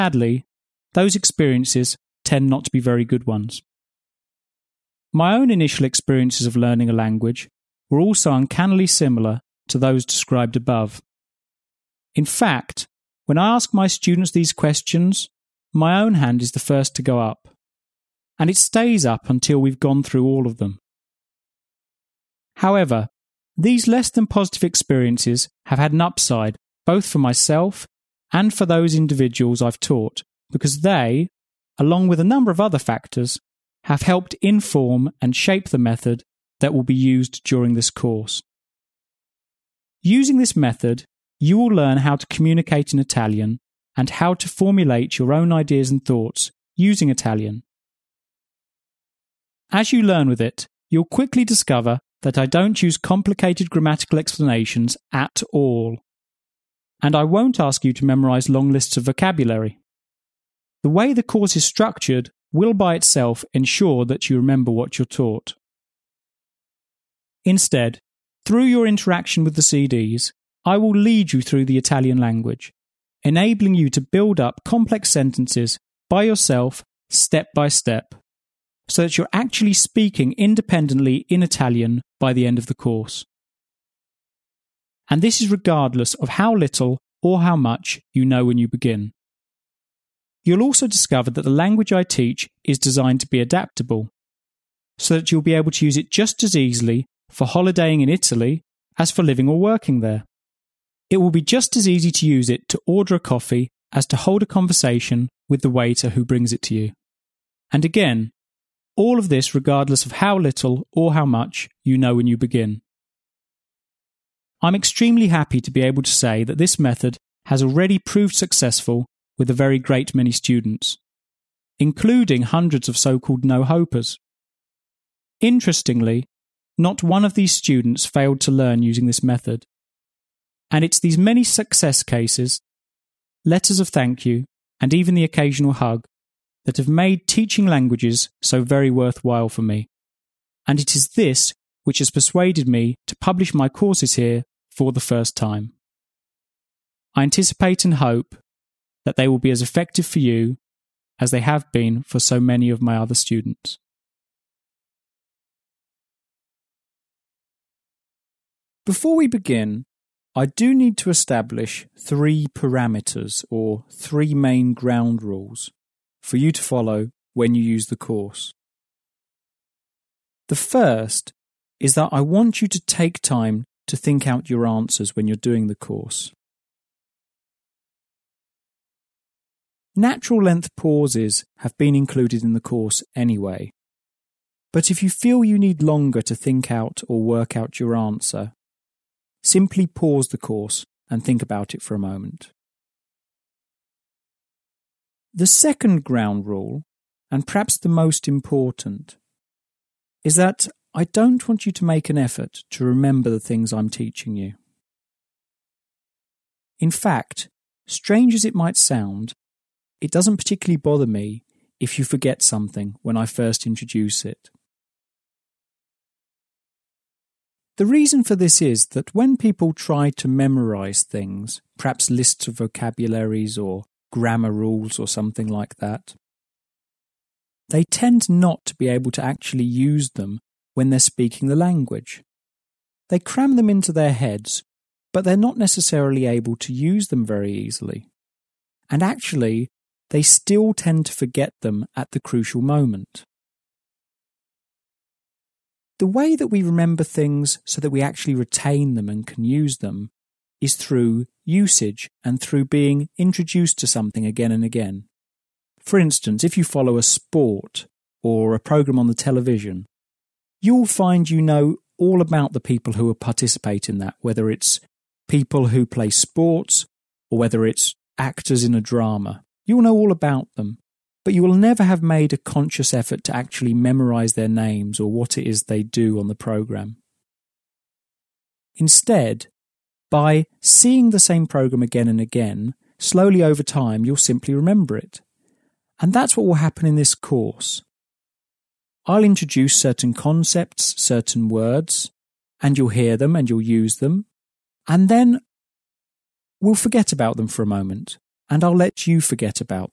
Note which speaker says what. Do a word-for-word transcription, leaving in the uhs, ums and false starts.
Speaker 1: sadly, those experiences tend not to be very good ones. My own initial experiences of learning a language were also uncannily similar to those described above. In fact, when I ask my students these questions, my own hand is the first to go up, and it stays up until we've gone through all of them. However, these less than positive experiences have had an upside both for myself and for those individuals I've taught, because they, along with a number of other factors, have helped inform and shape the method that will be used during this course. Using this method, you will learn how to communicate in Italian and how to formulate your own ideas and thoughts using Italian. As you learn with it, you'll quickly discover that I don't use complicated grammatical explanations at all, and I won't ask you to memorize long lists of vocabulary. The way the course is structured will by itself ensure that you remember what you're taught. Instead, through your interaction with the C Ds, I will lead you through the Italian language, enabling you to build up complex sentences by yourself, step by step, so that you're actually speaking independently in Italian by the end of the course. And this is regardless of how little or how much you know when you begin. You'll also discover that the language I teach is designed to be adaptable, so that you'll be able to use it just as easily for holidaying in Italy as for living or working there. It will be just as easy to use it to order a coffee as to hold a conversation with the waiter who brings it to you. And again, all of this regardless of how little or how much you know when you begin. I'm extremely happy to be able to say that this method has already proved successful with a very great many students, including hundreds of so-called no-hopers. Interestingly, not one of these students failed to learn using this method. And it's these many success cases, letters of thank you, and even the occasional hug that have made teaching languages so very worthwhile for me. And it is this which has persuaded me to publish my courses here for the first time. I anticipate and hope that they will be as effective for you as they have been for so many of my other students. Before we begin, I do need to establish three parameters or three main ground rules for you to follow when you use the course. The first is that I want you to take time to think out your answers when you're doing the course. Natural length pauses have been included in the course anyway, but if you feel you need longer to think out or work out your answer, simply pause the course and think about it for a moment. The second ground rule, and perhaps the most important, is that I don't want you to make an effort to remember the things I'm teaching you. In fact, strange as it might sound, it doesn't particularly bother me if you forget something when I first introduce it. The reason for this is that when people try to memorize things, perhaps lists of vocabularies or grammar rules or something like that, they tend not to be able to actually use them when they're speaking the language. They cram them into their heads, but they're not necessarily able to use them very easily. And actually, they still tend to forget them at the crucial moment. The way that we remember things so that we actually retain them and can use them is through usage and through being introduced to something again and again. For instance, if you follow a sport or a program on the television, you'll find you know all about the people who participate in that, whether it's people who play sports or whether it's actors in a drama. You'll know all about them, but you will never have made a conscious effort to actually memorize their names or what it is they do on the program. Instead, by seeing the same program again and again, slowly over time, you'll simply remember it. And that's what will happen in this course. I'll introduce certain concepts, certain words, and you'll hear them and you'll use them, and then we'll forget about them for a moment, and I'll let you forget about